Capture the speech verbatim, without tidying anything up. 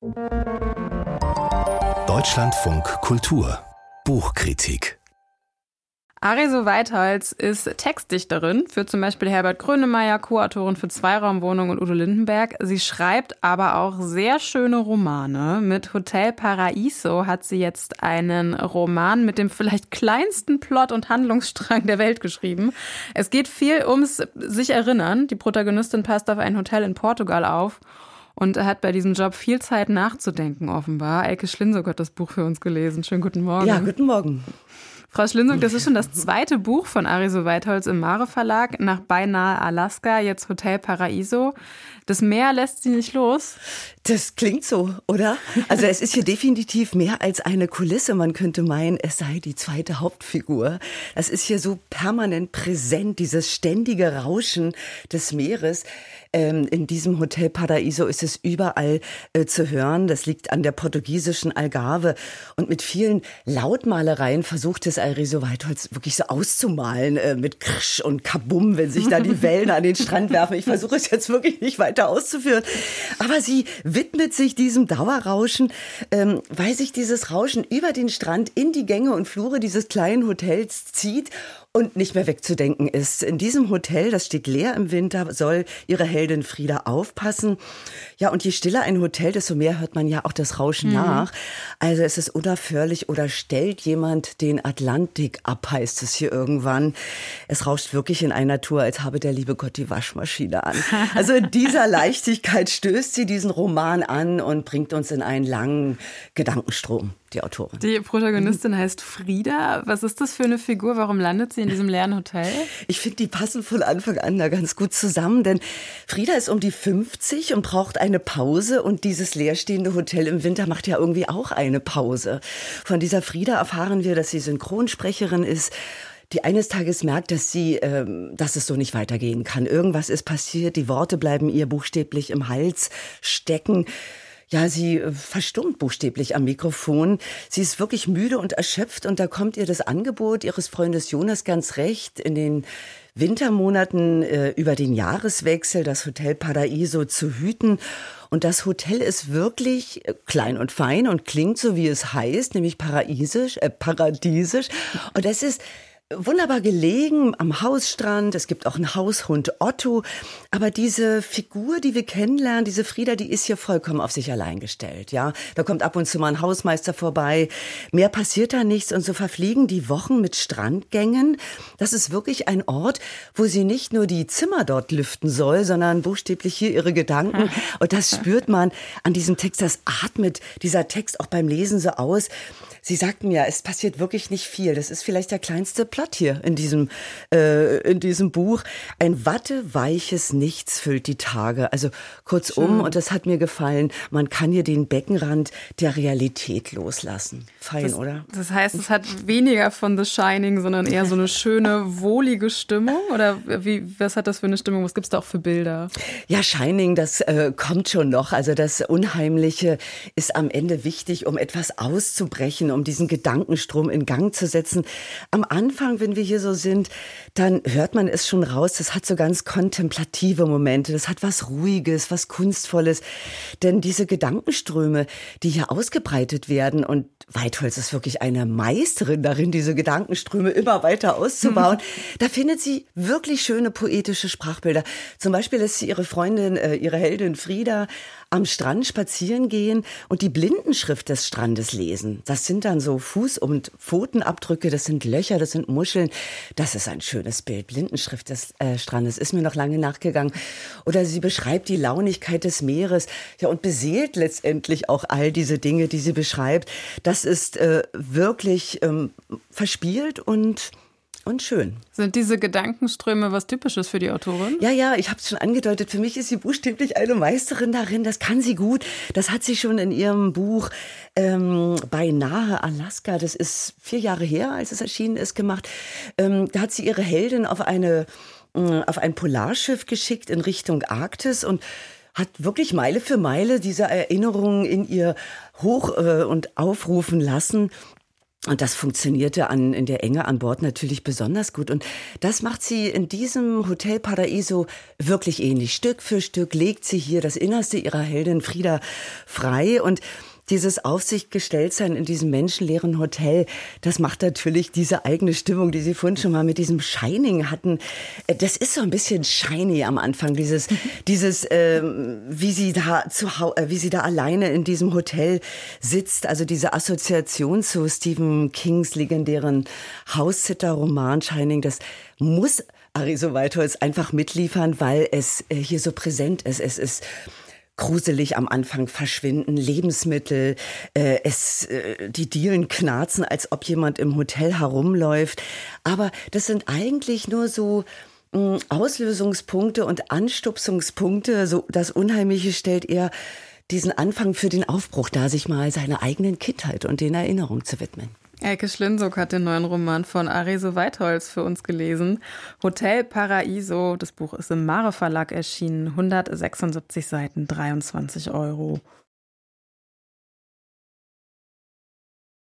Deutschlandfunk Kultur Buchkritik. Ariso Weitholz ist Textdichterin für zum Beispiel Herbert Grönemeyer, Co-Autorin für Zweiraumwohnung und Udo Lindenberg. Sie schreibt aber auch sehr schöne Romane. Mit Hotel Paraiso hat sie jetzt einen Roman mit dem vielleicht kleinsten Plot und Handlungsstrang der Welt geschrieben. Es geht viel ums sich erinnern. Die Protagonistin passt auf ein Hotel in Portugal auf und hat bei diesem Job viel Zeit nachzudenken offenbar. Elke Schlinsock hat das Buch für uns gelesen. Schönen guten Morgen. Ja, guten Morgen. Frau Schlinsock, das ist schon das zweite Buch von Ariso Weitholz im Mare Verlag, nach Beinahe Alaska, jetzt Hotel Paraiso. Das Meer lässt sie nicht los. Das klingt so, oder? Also es ist hier definitiv mehr als eine Kulisse. Man könnte meinen, es sei die zweite Hauptfigur. Das ist hier so permanent präsent, dieses ständige Rauschen des Meeres. Ähm, in diesem Hotel Paraiso ist es überall äh, zu hören. Das liegt an der portugiesischen Algarve. Und mit vielen Lautmalereien versucht es Ariso Weitholz wirklich so auszumalen, äh, mit Krsch und Kabum, wenn sich da die Wellen an den Strand werfen. Ich versuche es jetzt wirklich nicht weiter auszuführen. Aber sie widmet sich diesem Dauerrauschen, ähm, weil sich dieses Rauschen über den Strand in die Gänge und Flure dieses kleinen Hotels zieht und nicht mehr wegzudenken ist. In diesem Hotel, das steht leer im Winter, soll ihre Heldin Frida aufpassen. Ja, und je stiller ein Hotel, desto mehr hört man ja auch das Rauschen mhm. nach. Also es ist unaufhörlich oder stellt jemand den Atlantik ab, heißt es hier irgendwann. Es rauscht wirklich in einer Tour, als habe der liebe Gott die Waschmaschine an. Also in dieser Leichtigkeit stößt sie diesen Roman an und bringt uns in einen langen Gedankenstrom. Die Autorin. Die Protagonistin heißt Frida. Was ist das für eine Figur? Warum landet sie in diesem leeren Hotel? Ich finde, die passen von Anfang an da ganz gut zusammen, denn Frida ist um die fünfzig und braucht eine Pause und dieses leerstehende Hotel im Winter macht ja irgendwie auch eine Pause. Von dieser Frida erfahren wir, dass sie Synchronsprecherin ist, die eines Tages merkt, dass sie, ähm, dass es so nicht weitergehen kann. Irgendwas ist passiert, die Worte bleiben ihr buchstäblich im Hals stecken. Ja, sie verstummt buchstäblich am Mikrofon. Sie ist wirklich müde und erschöpft und da kommt ihr das Angebot ihres Freundes Jonas ganz recht, in den Wintermonaten äh, über den Jahreswechsel das Hotel Paraiso zu hüten. Und das Hotel ist wirklich klein und fein und klingt so, wie es heißt, nämlich paraisisch, äh, paradiesisch. Und es ist wunderbar gelegen am Hausstrand. Es gibt auch einen Haushund Otto. Aber diese Figur, die wir kennenlernen, diese Frida, die ist hier vollkommen auf sich allein gestellt. Ja, da kommt ab und zu mal ein Hausmeister vorbei. Mehr passiert da nichts. Und so verfliegen die Wochen mit Strandgängen. Das ist wirklich ein Ort, wo sie nicht nur die Zimmer dort lüften soll, sondern buchstäblich hier ihre Gedanken. Und das spürt man an diesem Text. Das atmet dieser Text auch beim Lesen so aus. Sie sagten ja, es passiert wirklich nicht viel. Das ist vielleicht der kleinste Plot hier in diesem, äh, in diesem Buch. Ein watteweiches Nichts füllt die Tage. Also kurzum, Schön. Und das hat mir gefallen, man kann hier den Beckenrand der Realität loslassen. Fein, das, oder? Das heißt, es hat weniger von The Shining, sondern eher so eine schöne, wohlige Stimmung? Oder wie, was hat das für eine Stimmung? Was gibt's da auch für Bilder? Ja, Shining, das äh, kommt schon noch. Also das Unheimliche ist am Ende wichtig, um etwas auszubrechen, um diesen Gedankenstrom in Gang zu setzen. Am Anfang, wenn wir hier so sind, dann hört man es schon raus, das hat so ganz kontemplative Momente, das hat was Ruhiges, was Kunstvolles, denn diese Gedankenströme, die hier ausgebreitet werden, und Weitholz ist wirklich eine Meisterin darin, diese Gedankenströme immer weiter auszubauen, mhm. da findet sie wirklich schöne poetische Sprachbilder. Zum Beispiel lässt sie ihre Freundin, äh, ihre Heldin Frida am Strand spazieren gehen und die Blindenschrift des Strandes lesen. Das sind dann so Fuß- und Pfotenabdrücke, das sind Löcher, das sind Muscheln. Das ist ein schönes Bild. Blindenschrift des äh, Strandes ist mir noch lange nachgegangen. Oder sie beschreibt die Launigkeit des Meeres, ja, und beseelt letztendlich auch all diese Dinge, die sie beschreibt. Das ist äh, wirklich ähm, verspielt und Und schön. Sind diese Gedankenströme was Typisches für die Autorin? Ja, ja, ich habe es schon angedeutet. Für mich ist sie buchstäblich eine Meisterin darin. Das kann sie gut. Das hat sie schon in ihrem Buch ähm, Beinahe Alaska, das ist vier Jahre her, als es erschienen ist, gemacht. Ähm, da hat sie ihre Heldin auf, eine, äh, auf ein Polarschiff geschickt in Richtung Arktis und hat wirklich Meile für Meile diese Erinnerungen in ihr hoch äh, und aufrufen lassen. Und das funktionierte an, in der Enge an Bord natürlich besonders gut. Und das macht sie in diesem Hotel Paraiso wirklich ähnlich. Stück für Stück legt sie hier das Innerste ihrer Heldin Frida frei. Und dieses Auf sich gestellt sein in diesem menschenleeren Hotel, das macht natürlich diese eigene Stimmung, die Sie vorhin schon mal mit diesem Shining hatten. Das ist so ein bisschen shiny am Anfang, dieses, dieses, äh, wie sie da zu, äh, wie sie da alleine in diesem Hotel sitzt. Also diese Assoziation zu Stephen Kings legendären House-Sitter-Roman Shining, das muss Arizo Waldholz einfach mitliefern, weil es äh, hier so präsent ist. Es ist gruselig am Anfang, verschwinden Lebensmittel, äh, es, äh, die Dielen knarzen, als ob jemand im Hotel herumläuft. Aber das sind eigentlich nur so mh, Auslösungspunkte und Anstupsungspunkte. So, das Unheimliche stellt eher diesen Anfang für den Aufbruch dar, sich mal seiner eigenen Kindheit und den Erinnerungen zu widmen. Elke Schlinsock hat den neuen Roman von Arizo Waldholz für uns gelesen. Hotel Paraiso, das Buch ist im Mare Verlag erschienen, hundertsechsundsiebzig Seiten, dreiundzwanzig Euro.